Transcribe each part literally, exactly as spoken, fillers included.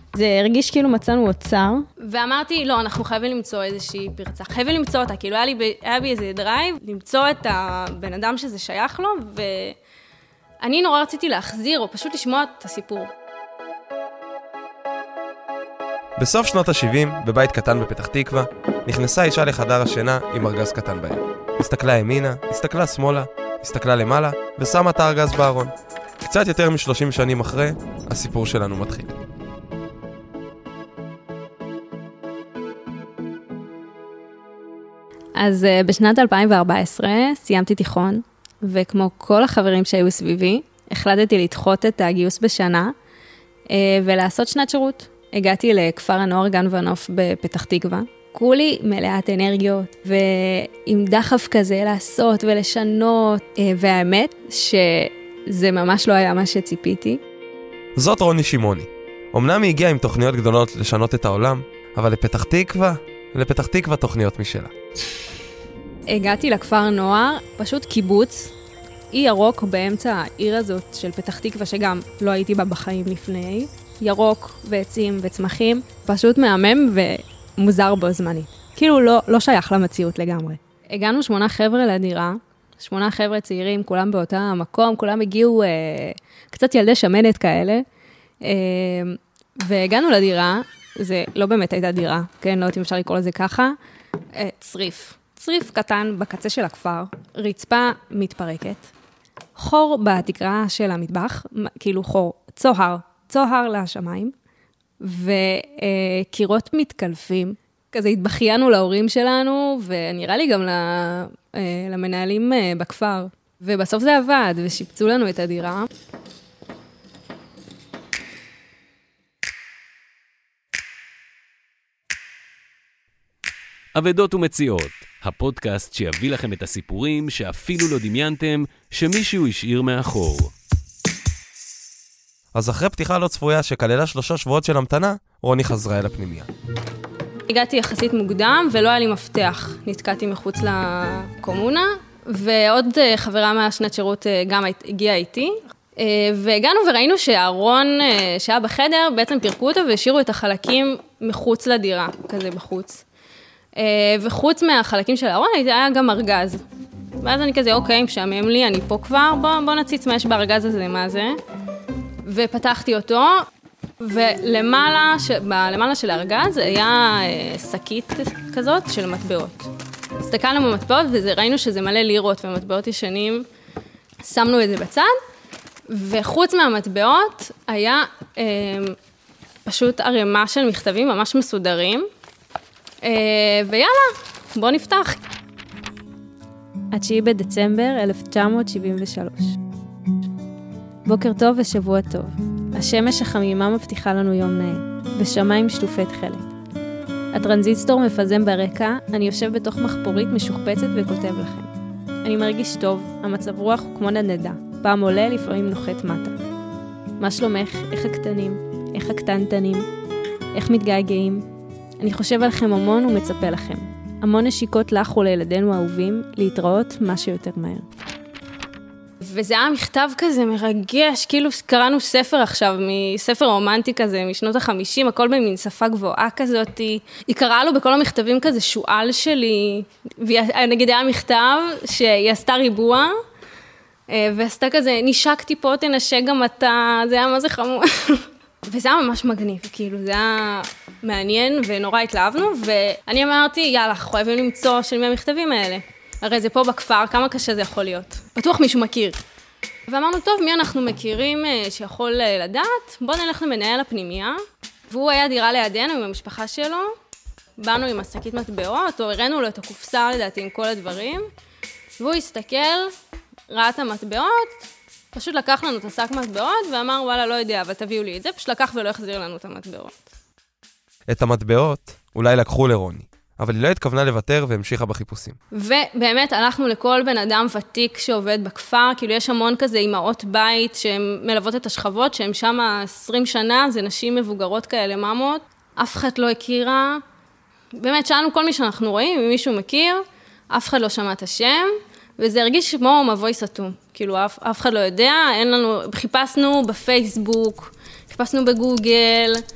זה הרגיש כאילו מצאנו אוצר. ואמרתי, לא, אנחנו חייבים למצוא איזושהי פרצה. חייבים למצוא אותה, כאילו היה לי, היה בי איזה דרייב, למצוא את הבן אדם שזה שייך לו, ואני נורא רציתי להחזיר, או פשוט לשמוע את הסיפור. בסוף שנות ה-שבעים, בבית קטן בפתח תקווה, נכנסה אישה לחדר השינה עם ארגז קטן ביד. הסתכלה ימינה, הסתכלה שמאלה, הסתכלה למעלה, ושמה את הארגז בארון. קצת יותר מ-שלושים שנים אחרי, הסיפור שלנו מתחיל. אז בשנת אלפיים וארבע עשרה סיימתי תיכון, וכמו כל החברים שהיו סביבי, החלטתי לדחות את הגיוס בשנה, ולעשות שנת שירות. הגעתי לכפר הנוער גן ונוף בפתח תקווה, כולי מלאת אנרגיות, ועם דחף כזה לעשות ולשנות, והאמת שזה ממש לא היה מה שציפיתי. זאת רוני שימוני. אמנם היא הגיעה עם תוכניות גדולות לשנות את העולם, אבל לפתח תקווה, לפתח תקווה תוכניות משלה. הגעתי לכפר נוער, פשוט קיבוץ, אי ירוק באמצע העיר הזאת של פתח תקווה, שגם לא הייתי בה בחיים לפני, ירוק ועצים וצמחים, פשוט מהמם ומוזר בו זמני. כאילו לא, לא שייך למציאות לגמרי. הגענו שמונה חבר'ה לדירה, שמונה חבר'ה צעירים, כולם באותה המקום, כולם הגיעו אה, קצת ילדי שמנת כאלה, אה, והגענו לדירה, זה לא באמת הייתה דירה, כן, לא יודעת אם אפשר לקרוא לזה ככה, אה, צריף. צריף קטן בקצה של הכפר, רצפה מתפרקת, חור בתקרה של המטבח, כאילו חור, צוהר, צוהר לשמיים, וקירות מתקלפים, כזה התבחיינו להורים שלנו, ונראה לי גם למנהלים בכפר, ובסוף זה עבד, ושיפצו לנו את הדירה. אבדות ומציאות, הפודקאסט שיביא לכם את הסיפורים שאפילו לא דמיינתם שמישהו השאיר מאחור. אז אחרי פתיחה לא צפויה שכללה שלושה שבועות של המתנה, רוני חזרה אל הפנימיה. הגעתי יחסית מוקדם ולא היה לי מפתח. נתקעתי מחוץ לקומונה, ועוד חברה מהשנת שירות גם הגיעה איתי. והגענו וראינו שהארון שהיה בחדר, בעצם פירקו אותו והשאירו את החלקים מחוץ לדירה, כזה בחוץ. וחוץ מהחלקים של הארון היה גם ארגז. ואז אני כזה, אוקיי, משעמם לי, אני פה כבר, בוא, בוא נציץ מה יש בארגז הזה, מה זה. ופתחתי אותו, ולמעלה למעלה של הארגז היה שקית כזאת של מטבעות. הסתכלנו במטבעות וראינו שזה מלא לירות ומטבעות ישנים, שמנו את זה בצד, וחוץ מהמטבעות היה אה, פשוט ערימה של מכתבים ממש מסודרים, אה, ויאללה, בוא נפתח. התשיעי בדצמבר אלף תשע מאות שבעים ושלוש. בוקר טוב ושבוע טוב. השמש החמימה מבטיחה לנו יום נעים, ושמיים שטופי תכלת. הטרנזיסטור מפזם ברקע, אני יושב בתוך מחפורית משוכפצת וכותב לכם. אני מרגיש טוב, המצב רוח הוא כמו נדנדה, פעם עולה, לפעמים נוחת מטה. מה שלומך? איך הקטנים? איך הקטנטנים? איך מתגעגעים? אני חושב עליכם המון ומצפה לכם. המון נשיקות לך ולילדינו האהובים, להתראות מה שיותר מהר. וזה היה מכתב כזה מרגש, כאילו קראנו ספר עכשיו, מספר רומנטי כזה, משנות החמישים, הכל במין שפה גבוהה כזאת. היא קראה לו בכל המכתבים כזה שואל שלי, נגיד היה מכתב שהיא עשתה ריבוע, ועשתה כזה, נשקתי פה, תנשק גם אתה, זה היה מה זה חמור. וזה היה ממש מגניב, כאילו זה היה מעניין ונורא התלהבנו, ואני אמרתי, יאללה, חייבים למצוא של מי המכתבים האלה. הרי זה פה בכפר, כמה קשה זה יכול להיות. בטוח מישהו מכיר. ואמרנו, טוב, מי אנחנו מכירים שיכול לדעת? בוא נלך למנהל הפנימיה. והוא היה דירה לידינו עם המשפחה שלו. באנו עם עסקית מטבעות, או הראינו לו את הקופסה לדעתי עם כל הדברים. והוא הסתכל, ראה את המטבעות, פשוט לקח לנו את השק מטבעות, ואמר, וואלה, לא יודע, אבל תביאו לי את זה. פשוט לקח ולא החזיר לנו את המטבעות. את המטבעות אולי לקחו לרוני. אבל היא לא התכוונה לוותר והמשיכה בחיפושים. ובאמת הלכנו לכל בן אדם ותיק שעובד בכפר, כאילו יש המון כזה אימהות בית שהן מלוות את השכבות, שהן שם עשרים שנה, זה נשים מבוגרות כאלה ממות, אף אחד לא הכירה, באמת שאלנו כל מי שאנחנו רואים, אם מישהו מכיר, אף אחד לא שמע את השם, וזה הרגיש כמו מבוי סתום, כאילו אף, אף אחד לא יודע, אין לנו, חיפשנו בפייסבוק, חיפשנו בגוגל,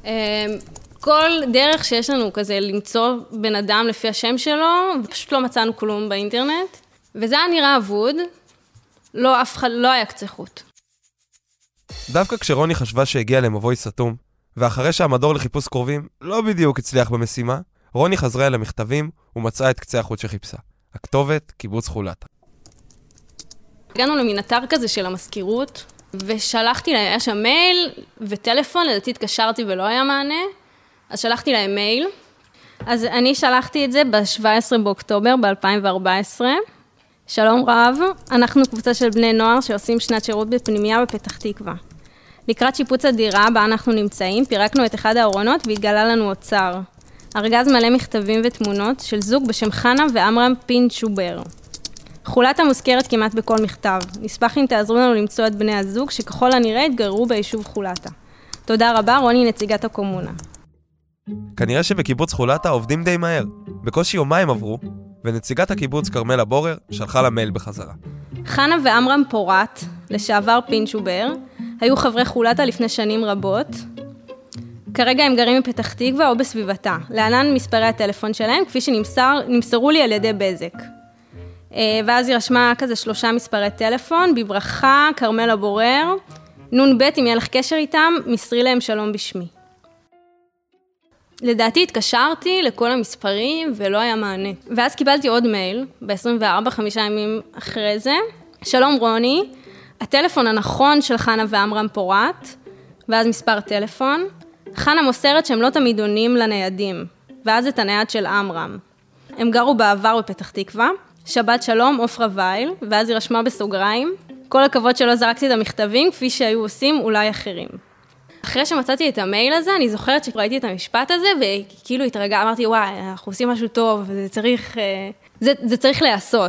כל דרך שיש לנו כזה למצוא בן אדם לפי השם שלו, ופשוט לא מצאנו כלום באינטרנט, וזה היה נראה אבוד, לא, אף אחד, לא היה קצה חוט. דווקא כשרוני חשבה שהגיעה למבוי סתום, ואחרי שהמדור לחיפוש קרובים לא בדיוק הצליח במשימה, רוני חזרה אל המכתבים ומצאה את קצה החוט שחיפשה. הכתובת, קיבוץ חולתה. הגענו למין אתר כזה של המזכירות, ושלחתי להם, היה שם מייל וטלפון, לדעתי התקשרתי ולא היה מענה, אז שלחתי להם מייל. אז אני שלחתי את זה ב-שבעה עשר באוקטובר ב-אלפיים וארבע עשרה. שלום רב, אנחנו קבוצה של בני נוער שעושים שנת שירות בפנימיה בפתח תקווה. לקראת שיפוץ הדירה בה אנחנו נמצאים, פירקנו את אחד הארונות והתגלה לנו אוצר. ארגז מלא מכתבים ותמונות של זוג בשם חנה ואמרם פינצ'ובר. חולתה מוזכרת כמעט בכל מכתב. נשמח אם תעזרו לנו למצוא את בני הזוג שככל הנראה התגררו ביישוב חולתה. תודה רבה, רוני, נציגת הקומונה. כנראה שבקיבוץ חולתה עובדים די מהר. בקושי יומיים עברו, ונציגת הקיבוץ קרמלה בורר שלחה לה מייל בחזרה. חנה ואמרם פורט, לשעבר פינצ'ובר, היו חברי חולתה לפני שנים רבות. כרגע הם גרים בפתח תקווה או בסביבתה. להלן מספרי הטלפון שלהם, כפי שנמסרו לי על ידי בזק. ואז היא רשמה כזה שלושה מספרי טלפון, בברכה, קרמלה בורר, נון ב' אם יהיה לך קשר איתם, מסרי להם שלום בשמי. לדעתי התקשרתי לכל המספרים ולא היה מענה. ואז קיבלתי עוד מייל, ב-עשרים וארבע, חמישה ימים אחרי זה. שלום רוני, הטלפון הנכון של חנה ואמרם פורט, ואז מספר טלפון. חנה מוסרת שהם לא תמיד עונים לניידים, ואז את הנייד של אמרם. הם גרו בעבר בפתח תקווה, שבת שלום, אופרה וייל, ואז היא רשמה בסוגריים. כל הכבוד שלא זרקתי את המכתבים, כפי שהיו עושים אולי אחרים. אחרי שמצאתי את המייל הזה, אני זוכרת שראיתי את המשפט הזה, וכאילו התרגע, אמרתי, וואי, אנחנו עושים משהו טוב, זה צריך, זה, זה צריך לעשות.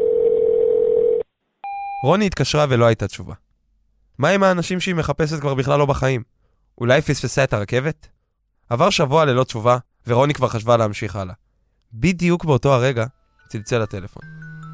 רוני התקשרה ולא הייתה תשובה. מה עם האנשים שהיא מחפשת כבר בכלל לא בחיים? אולי פספסה את הרכבת? עבר שבוע ללא תשובה, ורוני כבר חשבה להמשיך הלאה. בדיוק באותו הרגע, צלצל הטלפון.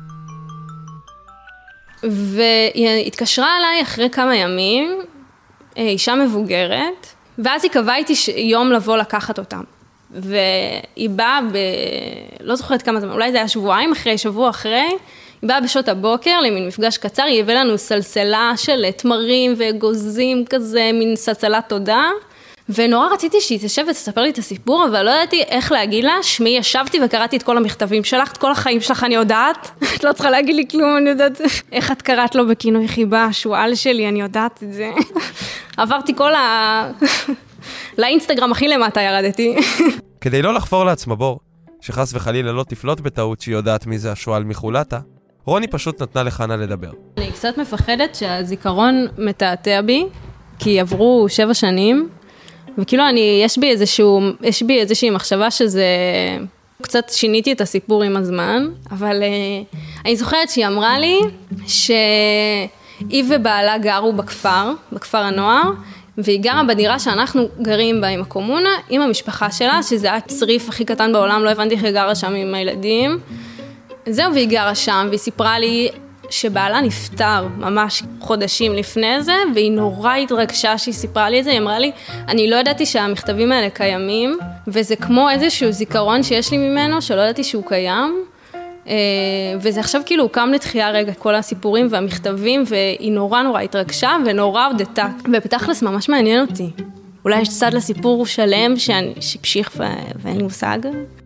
והיא התקשרה עליי אחרי כמה ימים, אישה מבוגרת, ואז היא קבעה איתי יום לבוא לקחת אותם. והיא באה ב... לא זוכרת כמה זמן, אולי זה היה שבועיים אחרי, שבוע אחרי, היא באה בשעות הבוקר למין מפגש קצר, היא הביא לנו סלסלה של תמרים וגוזים כזה, מין סלסלת תודה, ונורא רציתי שהיא תשב ותספר לי את הסיפור, אבל לא ידעתי איך להגיד לה, שמי ישבתי וקראתי את כל המכתבים שלך, את כל החיים שלך אני יודעת, את לא צריכה להגיד לי כלום, אני יודעת, איך את קראת לו בכינוי חיבה, השואל שלי, אני יודעת את זה. עברתי כל ה... לאינסטגרם הכי למטה ירדתי. כדי לא לחפור לעצמה בור, שחס וחלילה לא תפלוט בטעות שהיא יודעת מי זה השואל מחולתה, רוני פשוט נתנה לחנה לדבר. אני קצת מפחדת שהזיכרון מתעתע בי, כי עברו שבע שנים, וכאילו אני, יש בי איזשהו, יש בי איזושהי מחשבה שזה, קצת שיניתי את הסיפור עם הזמן, אבל uh, אני זוכרת שהיא אמרה לי שהיא ובעלה גרו בכפר, בכפר הנוער, והיא גרה בדירה שאנחנו גרים בה עם הקומונה, עם המשפחה שלה, שזה היה צריף הכי קטן בעולם, לא הבנתי איך היא גרה שם עם הילדים. זהו, והיא גרה שם, והיא סיפרה לי שבעלה נפטר ממש חודשים לפני זה, והיא נורא התרגשה שהיא סיפרה לי את זה, היא אמרה לי, אני לא ידעתי שהמכתבים האלה קיימים, וזה כמו איזשהו זיכרון שיש לי ממנו, שלא ידעתי שהוא קיים, וזה עכשיו כאילו הוקם לתחייה רגע, כל הסיפורים והמכתבים, והיא נורא נורא התרגשה, ונורא הודתה, ובתכלס ממש מעניין אותי. אולי יש צד לסיפור שלם, שפשיך ואין לי מושג.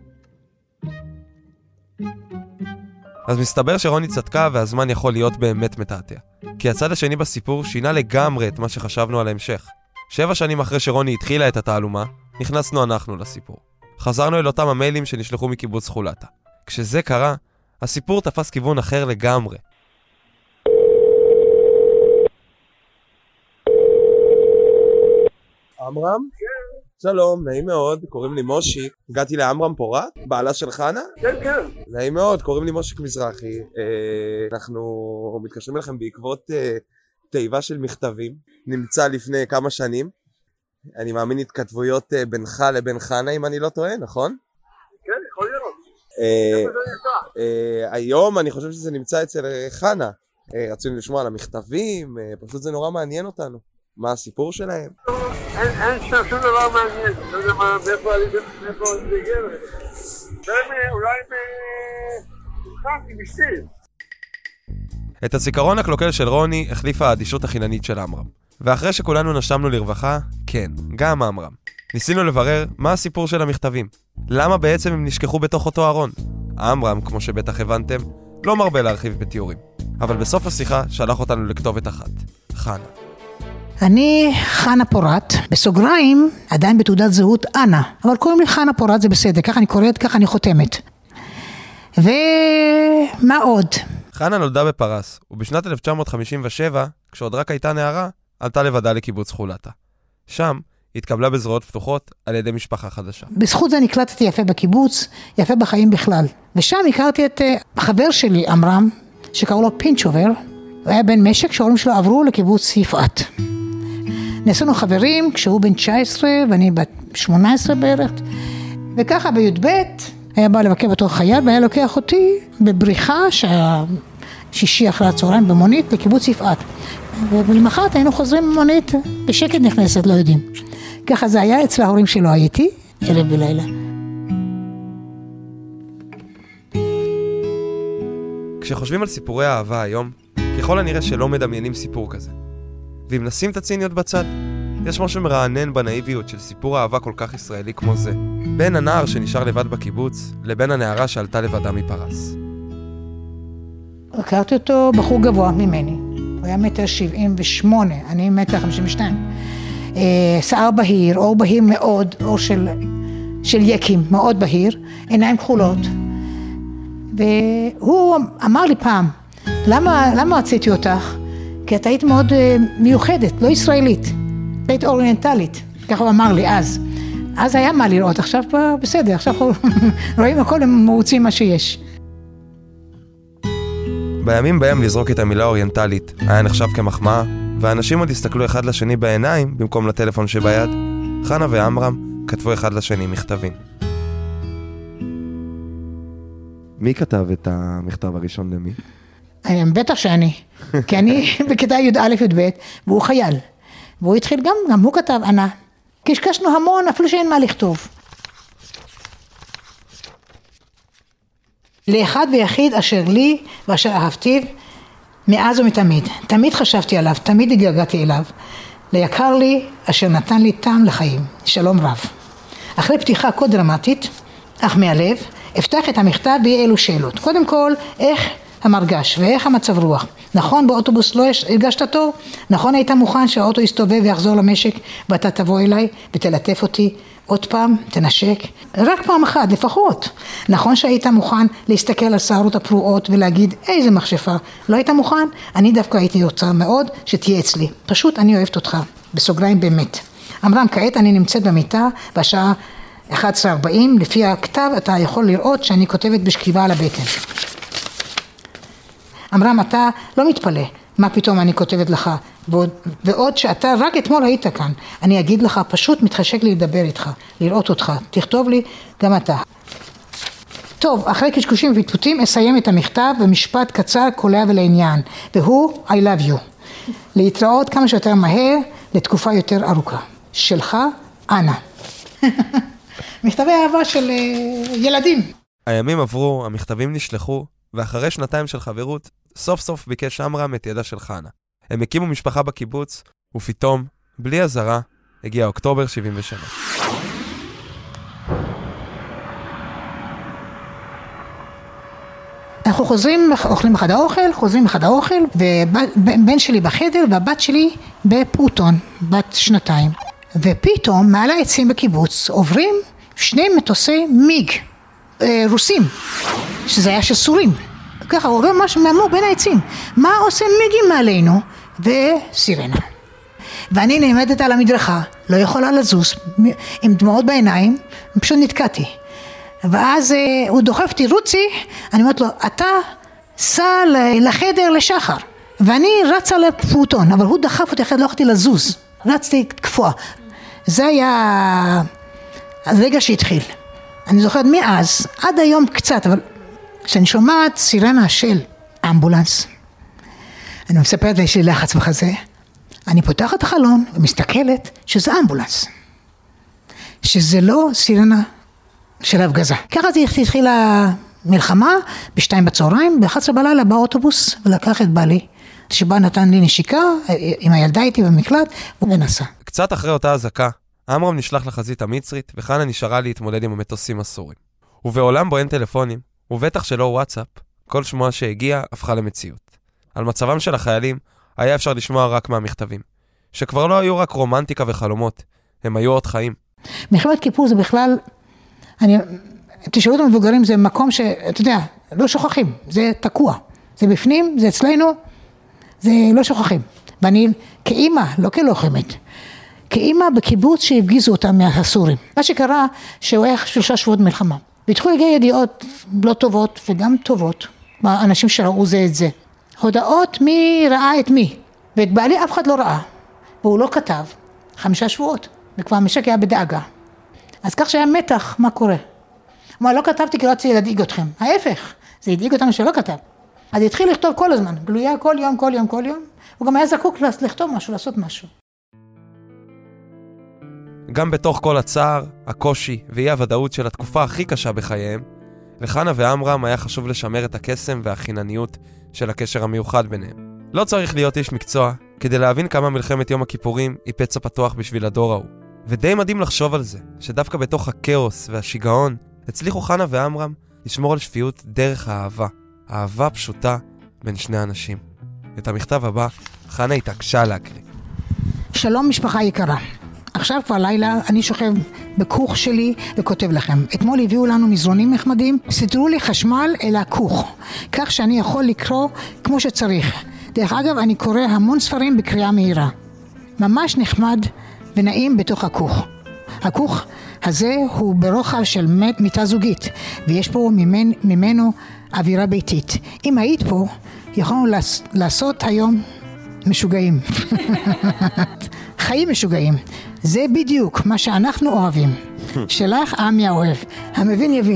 אז מסתבר שרוני צדקה והזמן יכול להיות באמת מתעתע. כי הצד השני בסיפור שינה לגמרי את מה שחשבנו על ההמשך. שבע שנים אחרי שרוני התחילה את התעלומה, נכנסנו אנחנו לסיפור. חזרנו אל אותם המיילים שנשלחו מקיבוץ חולתה. כשזה קרה, הסיפור תפס כיוון אחר לגמרי. אמרם? שלום, נעים מאוד, קוראים לי מושיק, הגעתי לאמרם פורט, בעלה של חנה? כן, כן. נעים מאוד, קוראים לי מושיק מזרחי, אה, אנחנו מתקשרים לכם בעקבות אה, תיבה של מכתבים, נמצא לפני כמה שנים, אני מאמין התכתבויות אה, בינך לבין חנה אם אני לא טועה, נכון? כן, יכול לראות. אה, אה, היום אני חושב שזה נמצא אצל חנה, אה, רצינו לשמוע על המכתבים, אה, פשוט זה נורא מעניין אותנו. מה הסיפור שלהם? אין שם שום דבר מעניין, לא יודע מה, מאיפה עליתם, מאיפה זה הגיע להם. אולי עם אשתי. את הזיכרון הקלוקל של רוני החליפה האדישות החיננית של עמרם. ואחרי שכולנו נשמנו לרווחה, כן, גם עמרם. ניסינו לברר מה הסיפור של המכתבים. למה בעצם הם נשכחו בתוך אותו ארון? עמרם, כמו שבטח הבנתם, לא מרבה להרחיב בתיאורים. אבל בסוף השיחה שלח אותנו לכתובת אחת, חנה. אני חנה פורת, בסוגריים, עדיין בתעודת זהות אנה, אבל קוראים לי חנה פורת, זה בסדר, ככה אני קוראת, ככה אני חותמת. ומה עוד? חנה נולדה בפרס, ובשנת אלף תשע מאות חמישים ושבע, כשעוד רק הייתה נערה, עלתה לבדה לקיבוץ חולתה. שם התקבלה בזרועות פתוחות על ידי משפחה חדשה. בזכות זה נקלטתי יפה בקיבוץ, יפה בחיים בכלל. ושם הכרתי את חבר שלי, עמרם, שקראו לו פינצ'ובר, הוא היה בן משק שההורים שלו עברו לקיבוץ יפעת. נעשינו חברים כשהוא בן תשע עשרה ואני בת שמונה עשרה בערך, וככה בי"ב היה בא לבקר בתור חייל והיה לוקח אותי בבריחה שישי אחרי הצהריים במונית לקיבוץ יפעת. ולמחרת היינו חוזרים במונית בשקט נכנסת, לא יודעים. ככה זה היה אצל ההורים שלו הייתי, ערב ולילה. כשחושבים על סיפורי האהבה היום, ככל הנראה שלא מדמיינים סיפור כזה. ואם נשים את הציניות בצד, יש משהו מרענן בנאיביות של סיפור אהבה כל כך ישראלי כמו זה, בין הנער שנשאר לבד בקיבוץ, לבין הנערה שעלתה לבדה מפרס. הכרתי אותו בחור גבוה ממני, הוא היה מטר שבעים ושמונה, אני מטר חמישים ושתיים. שיער בהיר, אור בהיר מאוד, אור של, של יקים, מאוד בהיר, עיניים כחולות. והוא אמר לי פעם, למה, למה רציתי אותך? כי את היית מאוד מיוחדת, לא ישראלית, היית אוריינטלית, ככה הוא אמר לי אז. אז היה מה לראות, עכשיו בסדר, עכשיו רואים הכל, הם מרוצים מה שיש. בימים בהם לזרוק את המילה אוריינטלית היה נחשב כמחמאה, והאנשים עוד הסתכלו אחד לשני בעיניים במקום לטלפון שביד. חנה ועמרם כתבו אחד לשני מכתבים. מי כתב את המכתב הראשון למי? בטח שאני, כי אני בכיתה י' א' י' ב' והוא חייל, והוא התחיל גם, גם הוא כתב ענה. קשקשנו המון, אפילו שאין מה לכתוב. לאחד ויחיד אשר לי ואשר אהבתיו מאז ומתמיד. תמיד חשבתי עליו, תמיד הגעגעתי אליו. ליקר לי אשר נתן לי טעם לחיים. שלום רב. אחרי פתיחה כה דרמטית, אך מהלב, אפתח את המכתב באי אלו שאלות. קודם כל, איך המרגש ואיך המצב רוח. נכון, באוטובוס לא הרגשת טוב? נכון, היית מוכן שהאוטו יסתובב ויחזור למשק ואתה תבוא אליי ותלטף אותי עוד פעם, תנשק? רק פעם אחת, לפחות. נכון שהיית מוכן להסתכל על שערות הפרועות ולהגיד איזה מחשפה? לא היית מוכן? אני דווקא הייתי רוצה מאוד שתהיה אצלי. פשוט אני אוהבת אותך. בסוגריים באמת. אמרם, כעת אני נמצאת במיטה בשעה אחת עשרה ארבעים, לפי הכתב אתה יכול לראות שאני כותבת בשכיבה על הבטן. אמרם, אתה לא מתפלא, מה פתאום אני כותבת לך, ועוד, ועוד שאתה רק אתמול היית כאן, אני אגיד לך, פשוט מתחשק לי לדבר איתך, לראות אותך, תכתוב לי גם אתה. טוב, אחרי קשקושים ופיתותים, אסיים את המכתב במשפט קצר, קולע ולעניין, והוא, I love you. להתראות כמה שיותר מהר, לתקופה יותר ארוכה. שלך, אנה. מכתבי אהבה של ילדים. הימים עברו, המכתבים נשלחו, ואחרי שנתיים של חברות, סוף סוף ביקש עמרם את ידה של חנה. הם הקימו משפחה בקיבוץ, ופתאום, בלי הזרה, הגיע אוקטובר שבעים ושבע. אנחנו חוזרים, אוכלים אחד האוכל, חוזרים אחד האוכל, ובן שלי בחדר, והבת שלי בפרוטון, בת שנתיים. ופתאום, מעל העצים בקיבוץ, עוברים שני מטוסי מיג, רוסים, שזה היה של סורים. ככה עובר משהו מהמור בין העצים. מה עושה מיגים מעלינו? וסירנה. ואני נעמדת על המדרכה, לא יכולה לזוז, עם דמעות בעיניים, פשוט נתקעתי. ואז הוא דוחף אותי, רוצי, אני אומרת לו, אתה סע לחדר לשחר. ואני רצה לפרוטון, אבל הוא דחף אותי אחרי, לא יכולתי לזוז. רצתי קפוא. זה היה הרגע שהתחיל. אני זוכרת מאז, עד היום קצת, אבל כשאני שומעת סירנה של אמבולנס, אני מספרת לי, יש לי לחץ בחזה, אני פותחת את החלון ומסתכלת שזה אמבולנס. שזה לא סירנה של הפגזה. ככה זה התחילה מלחמה, בשתיים בצהריים, ב-אחת עשרה בלילה באוטובוס, ולקח את בעלי, שבה נתן לי נשיקה, עם הילדה איתי במקלט, ונסע. קצת אחרי אותה הזקה, עמרם נשלח לחזית המצרית, וחנה נשארה להתמודד עם המטוסים הסורים. ובעולם בו אין טלפונים, ובטח שלא וואטסאפ, כל שמועה שהגיעה הפכה למציאות. על מצבם של החיילים היה אפשר לשמוע רק מהמכתבים, שכבר לא היו רק רומנטיקה וחלומות, הם היו עוד חיים. מלחמת כיפור זה בכלל, אני, תשאלו את המבוגרים, זה מקום שאתה יודע, לא שוכחים, זה תקוע, זה בפנים, זה אצלנו, זה לא שוכחים. ואני כאימא, לא כלוחמת, כאימא בקיבוץ שהפגיזו אותם מהסורים. מה שקרה, שהוא היה שלושה שבועות מלחמה. והתחילו להגיע ידיעות לא טובות וגם טובות, האנשים שראו זה את זה. הודעות מי ראה את מי, ואת בעלי אף אחד לא ראה, והוא לא כתב חמישה שבועות, וכבר המשק היה בדאגה. אז כך שהיה מתח, מה קורה? הוא אמר, לא כתבתי כי לא רציתי להדאיג אתכם. ההפך, זה הדאיג אותנו שלא כתב. אז התחיל לכתוב כל הזמן, גלויה כל יום, כל יום, כל יום. הוא גם היה זקוק לכתוב משהו, לעשות משהו. גם בתוך כל הצער, הקושי ואי הוודאות של התקופה הכי קשה בחייהם, לחנה ועמרם היה חשוב לשמר את הקסם והחינניות של הקשר המיוחד ביניהם. לא צריך להיות איש מקצוע כדי להבין כמה מלחמת יום הכיפורים היא פצע פתוח בשביל הדור ההוא. ודי מדהים לחשוב על זה, שדווקא בתוך הכאוס והשיגעון, הצליחו חנה ועמרם לשמור על שפיות דרך האהבה. אהבה פשוטה בין שני אנשים. את המכתב הבא, חנה התעקשה להקריא. שלום משפחה יקרה. עכשיו כבר לילה אני שוכב בכוך שלי וכותב לכם. אתמול הביאו לנו מזרונים נחמדים, סידרו לי חשמל אל הכוך, כך שאני יכול לקרוא כמו שצריך. דרך אגב, אני קורא המון ספרים בקריאה מהירה. ממש נחמד ונעים בתוך הכוך. הכוך הזה הוא ברוחב של מיטה זוגית, ויש פה ממנ, ממנו אווירה ביתית. אם היית פה, יכולנו לעשות היום משוגעים. חיים משוגעים. זה בדיוק מה שאנחנו אוהבים. שלך עם יאוהב. המבין יבין.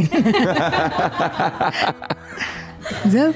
זהו.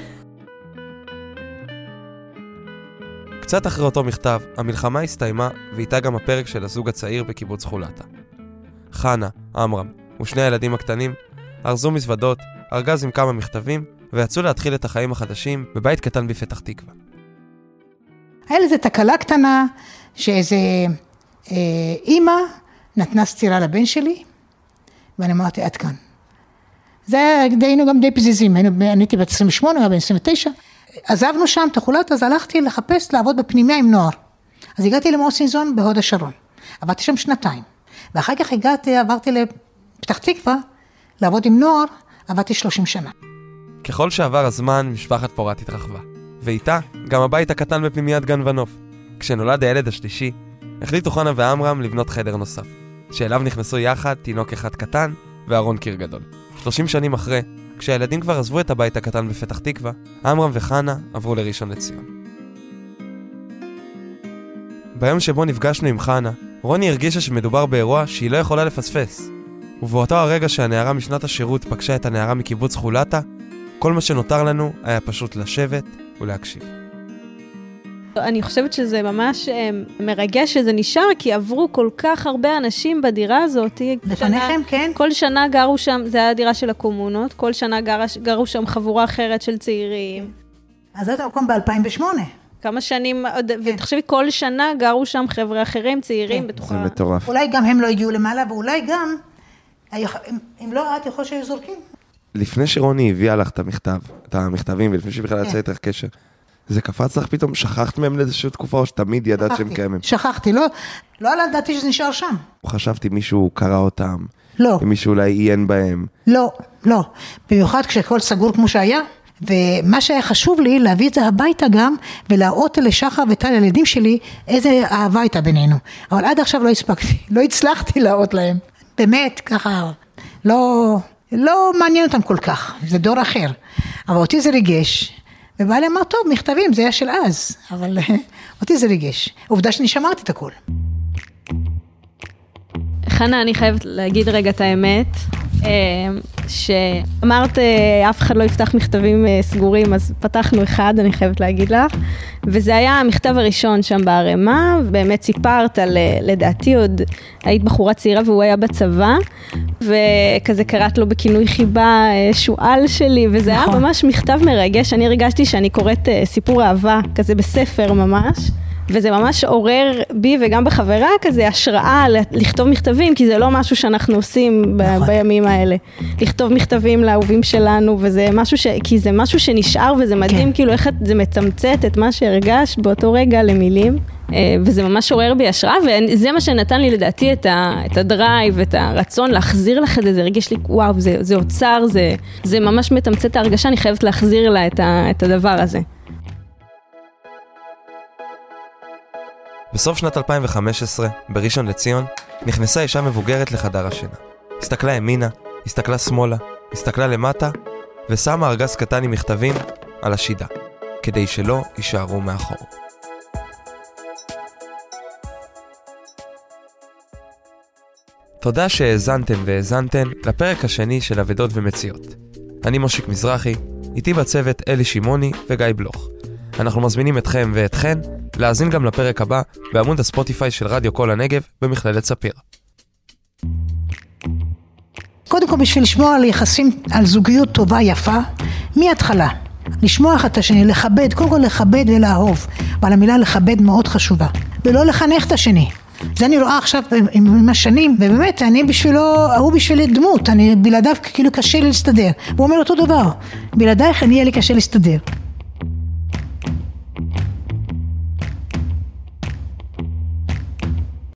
קצת אחרי אותו מכתב, המלחמה הסתיימה, ואיתה גם הפרק של הזוג הצעיר בקיבוץ חולתה. חנה, עמרם ושני הילדים הקטנים ארזו מזוודות, ארגז עם כמה מכתבים, ויצאו להתחיל את החיים החדשים בבית קטן בפתח תקווה. היה לזה תקלה קטנה, שאיזה אה, אימא נתנה סטירה לבן שלי, ואני אמרתי, עד כאן. זה היה, היינו גם די פזיזים, היינו, אני הייתי בת עשרים ושמונה, בת עשרים ותשע, עזבנו שם את החולת, אז הלכתי לחפש לעבוד בפנימיה עם נוער. אז הגעתי למוסינזון בהוד השרון, עבדתי שם שנתיים, ואחר כך הגעתי, עברתי לפתח תקווה, לעבוד עם נוער, עבדתי שלושים שנה. ככל שעבר הזמן, משפחת פורת התרחבה, ואיתה גם הבית הקטן בפנימיית גן ונוף. כשנולד הילד השלישי, החליטו חנה ועמרם לבנות חדר נוסף, שאליו נכנסו יחד תינוק אחד קטן וארון קיר גדול. שלושים שנים אחרי, כשהילדים כבר עזבו את הבית הקטן בפתח תקווה, עמרם וחנה עברו לראשון לציון. ביום שבו נפגשנו עם חנה, רוני הרגישה שמדובר באירוע שהיא לא יכולה לפספס. ובאותו הרגע שהנערה משנת השירות פגשה את הנערה מקיבוץ חולתה, כל מה שנותר לנו היה פשוט לשבת ולהקשיב. אני חושבת שזה ממש מרגש שזה נשאר, כי עברו כל כך הרבה אנשים בדירה הזאת. לפניכם, כן. כל שנה גרו שם, זה היה הדירה של הקומונות, כל שנה גר, גרו שם חבורה אחרת של צעירים. אז זאת המקום ב-אלפיים ושמונה. כמה שנים, ותחשבי, כל שנה גרו שם חבר'ה אחרים, צעירים, בתוכה. זה מטורף. אולי גם הם לא הגיעו למעלה, ואולי גם, אם לא, את יכול שהיו זורקים. לפני שרוני הביאה לך את המכתב, את המכתבים, ולפני שבכלל יצא איתך קשר, זה קפץ לך פתאום, שכחת מהם לאיזושהי תקופה, או שתמיד ידעת שהם קיימים? שכחתי, לא, לא עלה לדעתי שזה נשאר שם. חשבתי מישהו קרא אותם. לא. מישהו אולי עיין בהם. לא, לא. במיוחד כשהכל סגור כמו שהיה, ומה שהיה חשוב לי, להביא את זה הביתה גם, ולהראות לשחר וטל הילדים שלי, איזה אהבה הייתה בינינו. אבל עד עכשיו לא הספקתי, לא הצלחתי להראות להם. באמת, ככה, לא, לא מעניין אותם כל כך, זה דור אחר. אבל אותי זה ריגש, ובעלי אמר, טוב, מכתבים, זה היה של אז, אבל אותי זה ריגש. עובדה שאני שמרתי את הכל. חנה, אני חייבת להגיד רגע את האמת. שאמרת, אף אחד לא יפתח מכתבים סגורים, אז פתחנו אחד, אני חייבת להגיד לך. וזה היה המכתב הראשון שם בערימה, ובאמת סיפרת על, לדעתי עוד היית בחורה צעירה והוא היה בצבא, וכזה קראת לו בכינוי חיבה שואל שלי, וזה נכון. היה ממש מכתב מרגש, אני הרגשתי שאני קוראת סיפור אהבה, כזה בספר ממש. וזה ממש עורר בי וגם בחברה כזה השראה לכתוב מכתבים, כי זה לא משהו שאנחנו עושים ב- נכון. בימים האלה. לכתוב מכתבים לאהובים שלנו, וזה משהו ש... כי זה משהו שנשאר, וזה מדהים כן. כאילו איך זה מצמצת את מה שהרגש באותו רגע למילים, וזה ממש עורר בי השראה, וזה מה שנתן לי לדעתי את, ה... את הדרייב, את הרצון להחזיר לך את זה, זה הרגיש לי, וואו, זה, זה אוצר, זה... זה ממש מצמצת את ההרגשה, אני חייבת להחזיר לה את, ה... את הדבר הזה. בסוף שנת אלפיים וחמש עשרה, בראשון לציון, נכנסה אישה מבוגרת לחדר השינה. הסתכלה ימינה, הסתכלה שמאלה, הסתכלה למטה, ושמה ארגז קטן עם מכתבים על השידה, כדי שלא יישארו מאחור. תודה שהאזנתם והאזנתן לפרק השני של אבדות ומציאות. אני מושיק מזרחי, איתי בצוות אלי שימוני וגיא בלוך. אנחנו מזמינים אתכם ואתכן להאזין גם לפרק הבא בעמוד הספוטיפיי של רדיו כל הנגב במכללת ספיר. קודם כל בשביל לשמור על יחסים, על זוגיות טובה יפה, מההתחלה. לשמוע אחד את השני, לכבד, קודם כל לכבד ולאהוב. אבל המילה לכבד מאוד חשובה. ולא לחנך את השני. זה אני רואה עכשיו עם השנים, ובאמת אני בשבילו, הוא בשבילי דמות, אני בלעדיו כאילו קשה לי להסתדר. הוא אומר אותו דבר, בלעדייך אני יהיה לי קשה להסתדר.